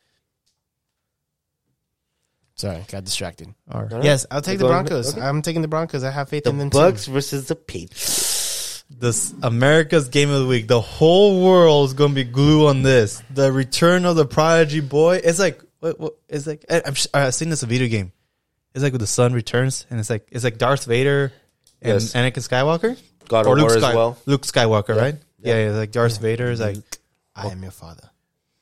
Sorry, got distracted. Or, All right. Yes, I'll take the Go ahead. Broncos. Okay. I'm taking the Broncos. I have faith The in them Bucks too. versus the Patriots. This America's Game of the Week. The whole world is going to be glued on this. The return of the prodigy boy. It's like, it's like I've seen this in a video game. It's like when the sun returns, and it's like Darth Vader and Yes. Anakin Skywalker, God of War as well. Luke Skywalker, right? Yeah. Yeah, like Darth Vader is like I am your father.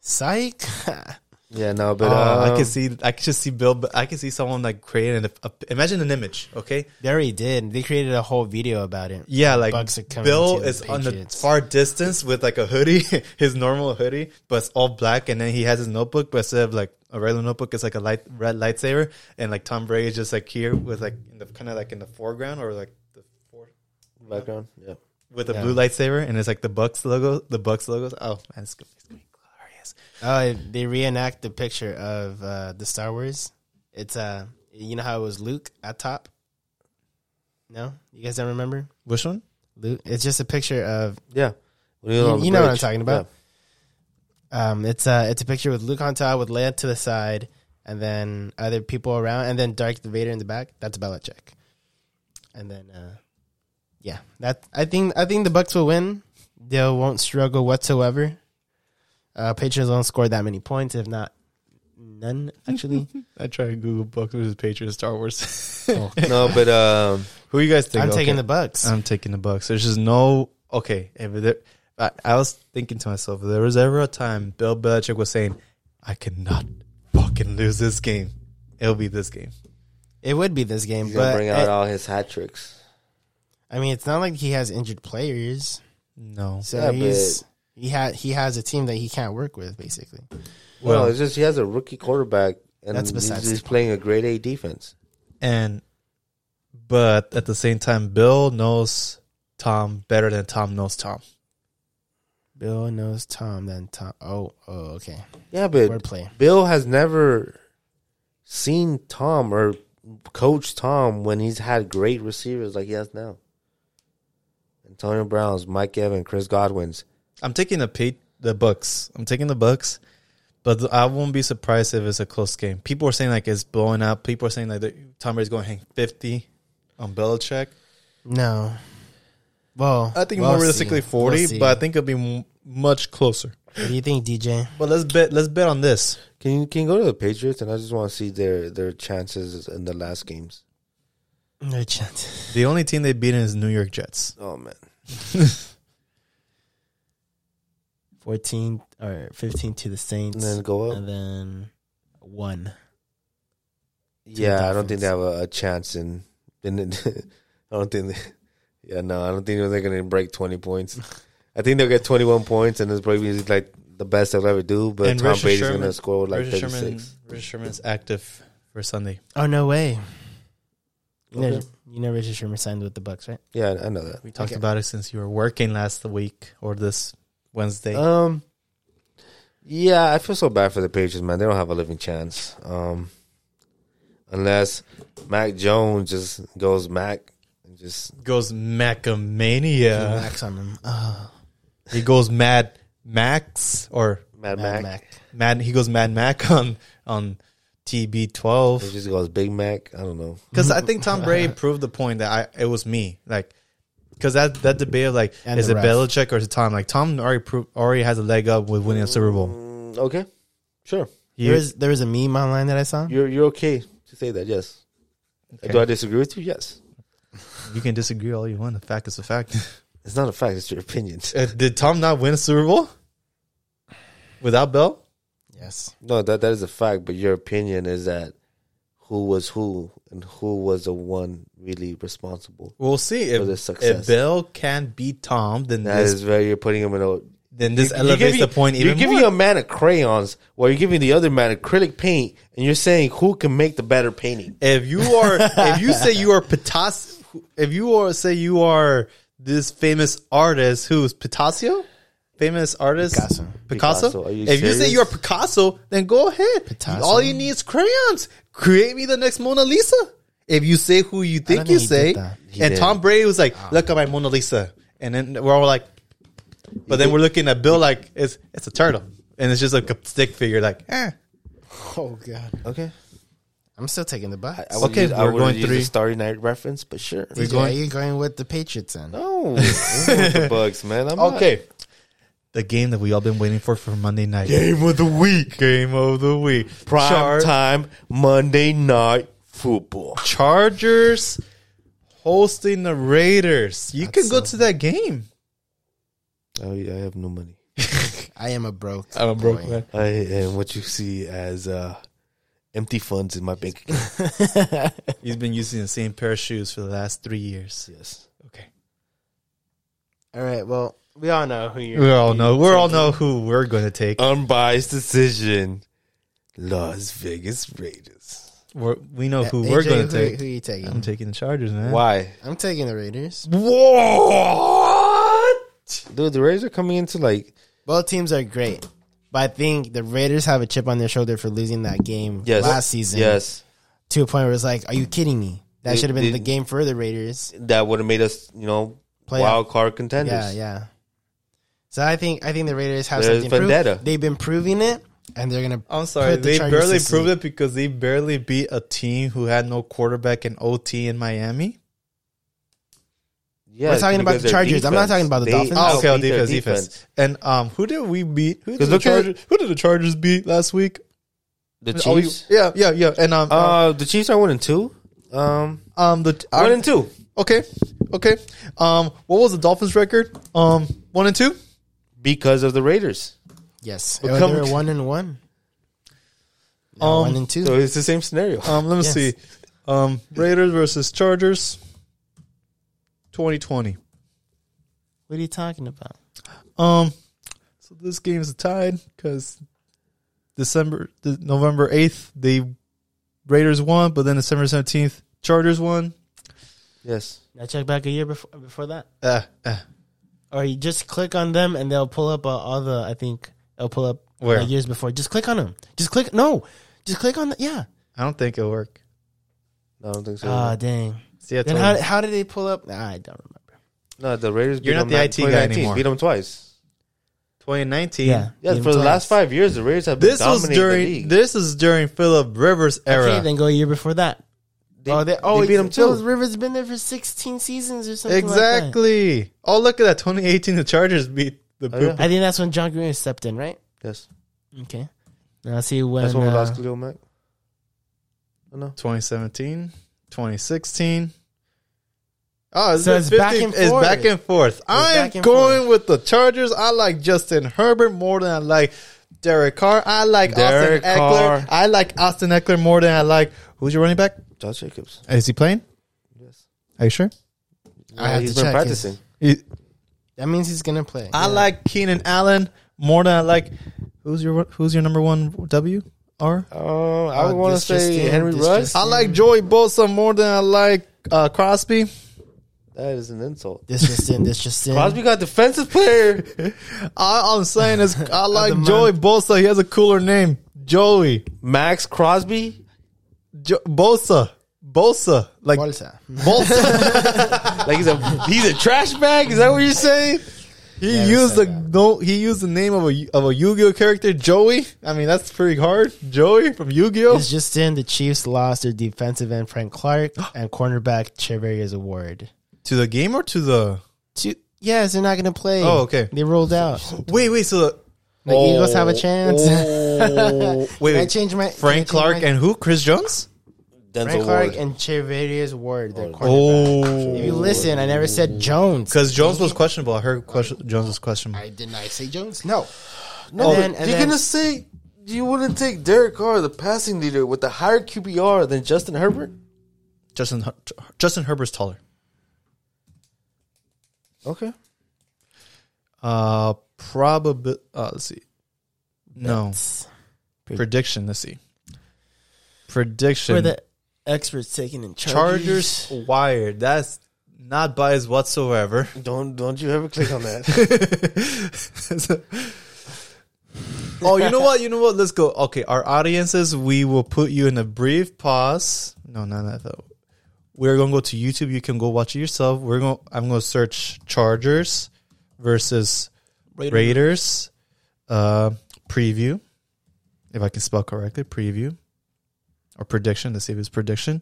Psych. Yeah, no, but I can just see Bill. I can see someone like creating imagine an image. Okay, They already did. They created a whole video about it. yeah, like Bucks are coming Bill to is on the Patriots. far distance with like a hoodie, his normal hoodie, but it's all black, and then he has his notebook, but instead of like a regular notebook, it's like a red lightsaber, and like Tom Brady is just like here with like in the kind of like in the foreground or like the background. Yeah. with a Yeah. blue lightsaber, and it's like the Bucks logo. The Bucks logos. Oh man, it's gonna be glorious. They reenact the picture of the Star Wars. It's you know how it was Luke at top. No, you guys don't remember Which one? Luke? It's just a picture of Yeah. you know what I'm talking about. It's a picture with Luke on top, with Leia to the side, and then other people around, and then Darth Vader in the back. That's Belichick. And then, yeah, that I think the Bucks will win. They won't struggle whatsoever. Patriots won't score that many points, if not none. Actually, I tried to Google Bucks versus Patriots Star Wars. Oh. No, but Who you guys think? I'm taking Okay. the Bucks. I'm taking the Bucks. There's just no okay. I was thinking to myself, if there was ever a time Bill Belichick was saying, "I cannot fucking lose this game," it'll be this game. It would be this game, he's gonna but bring out all his hat tricks. I mean, it's not like he has injured players, No, so Yeah, he has a team that he can't work with, basically. Well, it's just he has a rookie quarterback, and That's besides he's the playing a grade A defense. but at the same time, Bill knows Tom better than Tom knows Tom. Bill knows Tom, then Tom. Oh, okay. Yeah, but Wordplay. Bill has never seen Tom or coached Tom when he's had great receivers like he has now. Antonio Brown's, Mike Evans, Chris Godwin's. I'm taking the Bucks. I'm taking the Bucks, but I won't be surprised if it's a close game. People are saying like it's blowing up. People are saying like Tom Brady's going to hang 50 on Belichick. No. Well, I think we'll more realistically see. 40, We'll see. but I think it'll be much closer. What do you think, DJ? But let's bet on this. Can you go to the Patriots? And I just want to see their chances in the last games. No chance. The only team they beat is New York Jets. Oh, man. 14 or 15 to the Saints. And then go up. And then 1. Yeah, I don't think they have a chance in I don't think I don't think they're going to break 20 points. I think they'll get 21 points, and it's probably like the best they'll ever do. But And Tom Richard Brady's Sherman- going to score like Richard 36. Sherman's active for Sunday. Oh, no way. Okay. You know Richard Sherman signed with the Bucks, right? Yeah, I know that. We talked Okay. about it since you were working last week or this Wednesday. Yeah, I feel so bad for the Patriots, man. They don't have a living chance. Unless Mac Jones just goes Mac and just Goes Macamania. Max on them. Oh, He goes Mad Max or Mad Mad Mac. Mac. Mad. He goes Mad Mac on He TB12. just goes Big Mac. I don't know. Because I think Tom Brady proved the point that it was me. Like, because that debate of like, And is the it ref. Belichick or is it Tom? Like, Tom already has a leg up with winning a Super Bowl. Okay, sure. There was a meme online that I saw. You're okay to say that. Yes. Okay. Do I disagree with you? Yes. You can disagree all you want. The fact is a fact. It's not a fact. It's your opinion. Did Tom not win a Super Bowl without Bell? Yes. No, that is a fact. But your opinion is that who was who and who was the one really responsible. We'll see For the if success. Bell can beat Tom. Then That is where you're putting him in a. this You're elevates giving- the point even You're giving more. a man of crayons while you're giving the other man acrylic paint, and you're saying who can make the better painting. If you say you are Picasso, if you say you are this famous artist who's Picasso, famous artist Picasso. Picasso, are you If you say serious? you're Picasso, then go ahead. Picasso? All you need is crayons. Create me the next Mona Lisa. If you say who you think don't you think he say, did that. He and did. Tom Brady was like, "Look at my Mona Lisa," and then we're all like, but then we're looking at Bill like it's a turtle, and it's just like a stick figure, like, eh. Oh God. Okay. I'm still taking the Bucks. I would Okay, use, I we're would going use three. the Starry Night reference, but sure. DJ, going- are you going with the Patriots then? No, I'm going with the Bucks, man. I'm not- Okay. The game that we all been waiting for Monday night. Game of the week. Game of the week. Prime time Monday night football. Chargers hosting the Raiders. You can go to that game. Oh yeah, I have no money. I am a broke. I'm a broke boy. man. I am what you see as empty funds in my bank account. He's been using the same pair of shoes for the last 3 years. Yes. Okay. All right. Well, we all know who you're. We all know who we're going to take. Unbiased decision. Las Vegas Raiders. We know who AJ, we're going to take. Who are you taking? I'm taking the Chargers, man. Why? I'm taking the Raiders. What? Dude, the Raiders are coming into like... Both teams are great, but I think the Raiders have a chip on their shoulder for losing that game last season. Yes. To a point where it's like, are you kidding me? That should have been They- the game for the Raiders. That would have made us, Play wild card contenders. Yeah, yeah. So I think the Raiders have There's something to vendetta. prove. They've been proving it, and they're gonna. I'm sorry. put the They Chargers barely to proved sleep. it because they barely beat a team who had no quarterback in OT in Miami. Yeah, We're talking about because the their Chargers. I'm not talking about the Dolphins. Oh, okay, on outbeat their defense. And who did we beat? Who did 'Cause the look at- Chargers? Who did the Chargers beat last week? The Oh, Chiefs. yeah. And The Chiefs are 1-2. the 1-2. Okay. What was the Dolphins' record? 1-2. Because of the Raiders. Yes, Well, they come- were 1-1. Now 1-2. So it's the same scenario. Let me Yes. see. Raiders versus Chargers. 2020. What are you talking about? So this game is tied because November 8th, the Raiders won, but then December 17th, Chargers won. Yes. I check back a year before that, Uh, or you just click on them and they'll pull up all the. I think they'll pull up Where? years before. Just click on them. Just click. No, just click on the. Yeah. I don't think it'll work. No, I don't think so. Ah, dang. See, I Then told you. how did they pull up? Nah, I don't remember. No, the Raiders beat You're not them the in IT guy 2019. anymore. Beat them twice. 2019. Yeah. Yeah, Beat for them the last twice. 5 years, the Raiders have been This was dominating the during league. this is during Phillip Rivers' era. Okay, then go a year before that. They Phil beat them too. Rivers been there for 16 seasons or something like Exactly. Oh, look at that. 2018, the Chargers beat the Oh, yeah. that. I think that's when John Green stepped in, right? Yes. Okay. Now see when. That's when we lost Khalil Mack. Oh, no. 2017, 2016. Oh, So it's back and It's forth. back and forth. I'm back and going forth. with the Chargers. I like Justin Herbert more than I like Derek Carr. I like Derek Austin Carr. Eckler. I like Austin Eckler more than I like. Who's your running back? Josh Jacobs. Is he playing? Yes. Are you sure? I have He's to been check. practicing. That means he's gonna play. I like Keenan Allen more than I like. Who's your number one W? R? I would want to this just say in, Henry this Ruggs. just I like Joey Bosa more than I like Crosby. That is an insult. This just in. Crosby got defensive player. All I'm saying is I like the Joey Bosa. He has a cooler name. Joey. Max Crosby. Bosa. Like Bolsa. Bosa. Like he's a trash bag. Is that what you're saying? He Never used said he used the name of a Yu-Gi-Oh character, Joey. I mean, that's pretty hard. Joey from Yu-Gi-Oh. It's just in. The Chiefs lost their defensive end Frank Clark and cornerback Treverius Ward. To the game or to the Yes, they're not gonna play. Oh, okay. They rolled out. Wait, so The Eagles have a chance. wait, I changed my Frank Clark and who? Chris Jones? Frank Clark and Treverius Ward. Their cornerback. Oh, If you listen, I never said Jones. because Jones was questionable. I heard Jones was questionable. I did not say Jones. No. No, And you're then- gonna say you wouldn't take Derek Carr, the passing leader, with the higher QBR than Justin Herbert? Justin Herbert's taller. Okay. Probably. Let's see. No That's prediction. Let's see. Prediction. for the experts taking in Chargers wired. That's not biased whatsoever. Don't you ever click on that. Oh, you know what? Let's go. Okay, our audiences, we will put you in a brief pause. No, not that though. We're gonna go to YouTube. You can go watch it yourself. I'm gonna search Chargers versus Raiders preview. If I can spell correctly, preview or prediction. Let's see if it's prediction.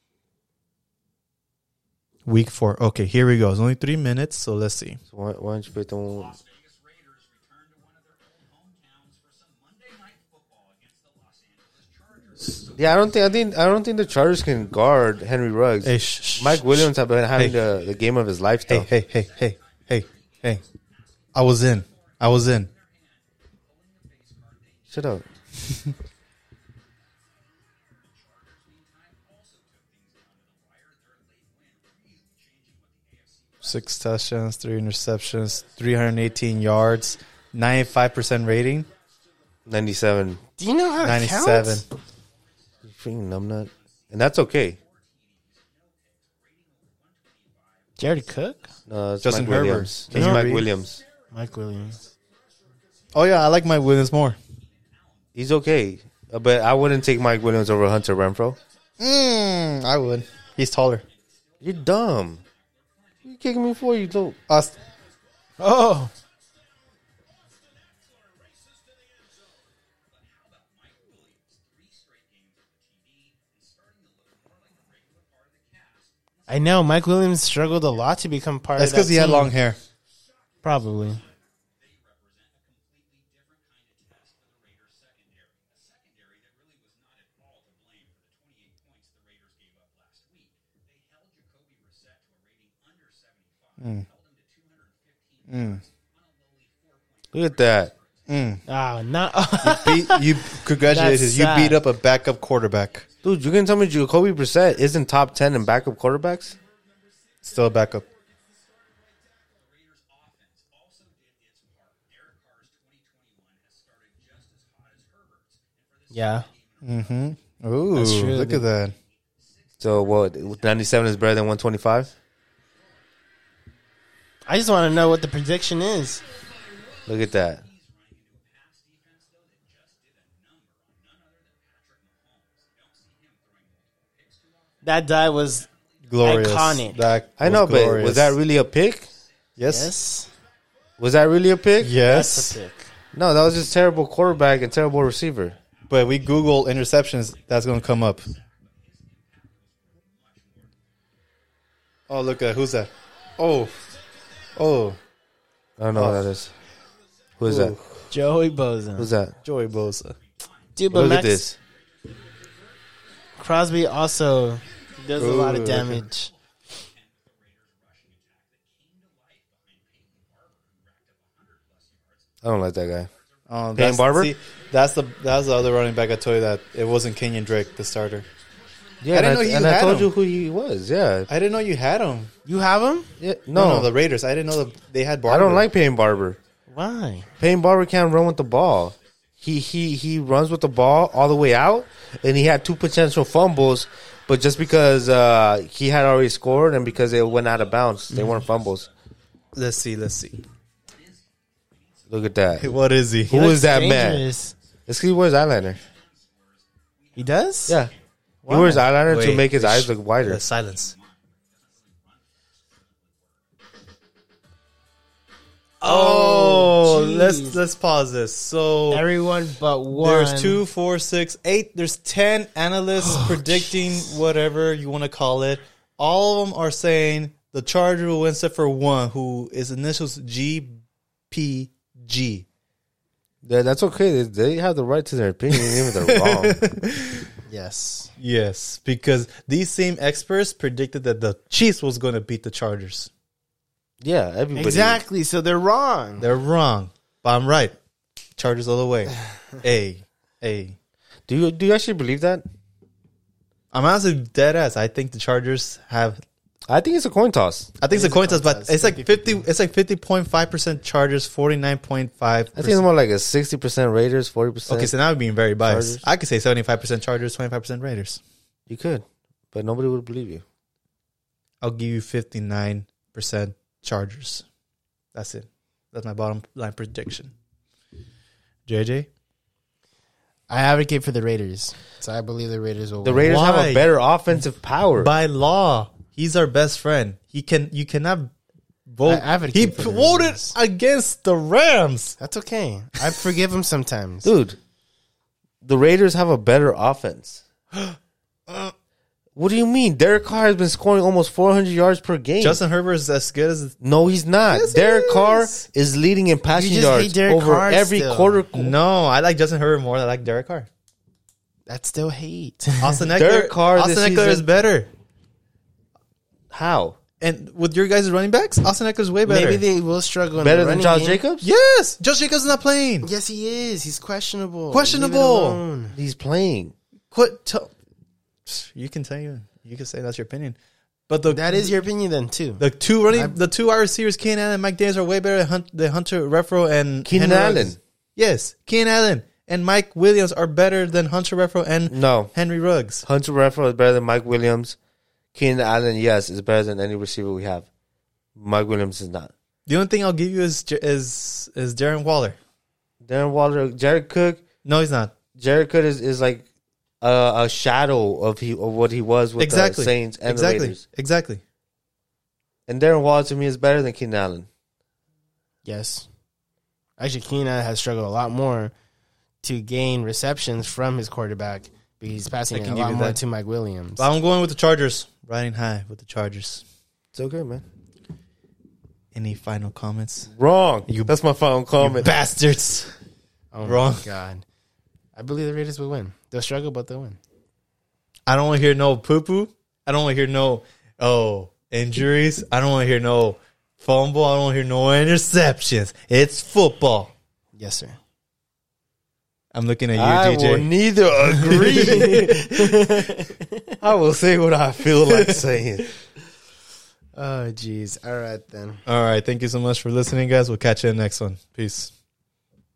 Week 4. Okay, here we go. It's only 3 minutes, so let's see. So why don't you pick the one? Las Vegas Raiders return to one of their old hometowns for some Monday night football against the Los Angeles Chargers. Yeah, I don't think the Chargers can guard Henry Ruggs. Hey, Mike Williams have been having the game of his lifestyle. Hey. I was in. Shut up. Six touchdowns, 3 interceptions, 318 yards, 95% rating. 97. Do you know how to 97. count? You freaking numbnut. And that's okay. Jared Cook? No, it's Justin Mike Herbert. Williams. Can It's you Mike read? Williams. Mike Williams. Oh, yeah, I like Mike Williams more. He's okay. But I wouldn't take Mike Williams over Hunter Renfro. I would. He's taller. You're dumb. What are you kicking me for? You don't. Us. Oh. I know Mike Williams struggled a lot to become part That's of that because he had team. long hair. Probably. Look at that. Ah, not. Congratulations. That's You sad. beat up a backup quarterback. Dude, you can tell me Jacoby Brissett isn't top 10 in backup quarterbacks? Still a backup. Yeah. Ooh, That's true. look at that. So, what? 97 is better than 125? I just want to know what the prediction is. Look at that. That die was Glorious. Iconic. That I know, was but glorious. was that really a pick? Yes. yes. Was that really a pick? Yes. That's a pick. No, that was just terrible quarterback and terrible receiver. But we Google interceptions, that's going to come up. Oh, look at who's that? Oh. I don't know who that is. Who is that? Joey Bosa. Who's that? Joey Bosa. Dude, but Look Max at this. Crosby also does a lot of damage. I don't like that guy. Oh, Payne Barber? See, that's the other running back I told you that it wasn't Kenyon Drake, the starter. Yeah, I didn't know you and had I told him. you who he was. Yeah. I didn't know you had him. You have him? Yeah. No, No, the Raiders. I didn't know they had Barber. I don't like Payne Barber. Why? Payne Barber can't run with the ball. He runs with the ball all the way out, and he had 2 potential fumbles, but just because he had already scored and because they went out of bounds, they weren't fumbles. Let's see. Look at that. What is he? Who Looks is that dangerous. man? It's 'cause he wears eyeliner. He does? Yeah. Why? He wears eyeliner to Wait, make his wait, eyes look wider. Silence. Oh, let's pause this. So Everyone but one. there's 2, 4, 6, 8. There's 10 analysts predicting whatever you want to call it. All of them are saying the Charger will win except for one, who is initials GPG. Yeah, that's okay. They have the right to their opinion, even if they're wrong. Yes. Yes, because these same experts predicted that the Chiefs was going to beat the Chargers. Yeah, everybody. Exactly. So they're wrong. They're wrong, but I'm right. Chargers all the way. A. Do you actually believe that? I'm honestly dead ass. I think the Chargers have. I think it's a coin toss. I think it's a coin toss, but toss. it's like 50. It's like 50.5% Chargers, 49.5. I think it's more like a 60% Raiders, 40%. Okay, so now I'm being very biased. Chargers. I could say 75% Chargers, 25% Raiders. You could, but nobody would believe you. I'll give you 59% Chargers. That's it. That's my bottom line prediction. JJ? I advocate for the Raiders. So I believe the Raiders will The win. Raiders have Why? a better offensive power. By law, he's our best friend. You cannot vote. I advocate He for the voted Raiders. against the Rams. That's okay. I forgive him sometimes. Dude, the Raiders have a better offense. What do you mean? Derek Carr has been scoring almost 400 yards per game. Justin Herbert is as good as No, he's not. Yes, he Derek Carr is. is leading in passing You just hate yards Derek over Carr every still. quarter. no. I like Justin Herbert more than I like Derek Carr. That's still hate. Austin Eckler, Derek Carr Austin this Eckler is season- better. How? And with your guys' running backs, Austin Eckler's way better. Maybe they will struggle. In Better the than running Josh game. Jacobs? Yes, Josh Jacobs is not playing. Yes, he is. He's questionable. Questionable. Leave it alone. He's playing. You can say that's your opinion, but That is your opinion then too. the two wide receivers, Keenan Allen and Mike Davis, are way better than Hunter Renfrow and Keenan Henry Allen. Ruggs. Yes, Keenan Allen and Mike Williams are better than Hunter Renfrow and No. Henry Ruggs. Hunter Renfrow is better than Mike Williams. Keenan Allen, yes, is better than any receiver we have. Mike Williams is not. The only thing I'll give you is Darren Waller. Darren Waller, Jared Cook. No, he's not. Jared Cook is like a shadow of what he was with the Saints and the Raiders. Exactly. And Darren Waller to me is better than Keenan Allen. Yes. Actually, Keenan Allen has struggled a lot more to gain receptions from his quarterback because he's passing I it can a give lot you more that. to Mike Williams. But I'm going with the Chargers. Riding high with the Chargers. It's okay, man. Any final comments? Wrong. That's my final comment. Bastards. Oh Wrong. my God. I believe the Raiders will win. They'll struggle, but they'll win. I don't want to hear no poo-poo. I don't want to hear no, injuries. I don't want to hear no fumble. I don't want to hear no interceptions. It's football. Yes, sir. I'm looking at you, I DJ. will neither agree. I will say what I feel like saying. Oh, jeez. All right, then. All right. Thank you so much for listening, guys. We'll catch you in the next one. Peace.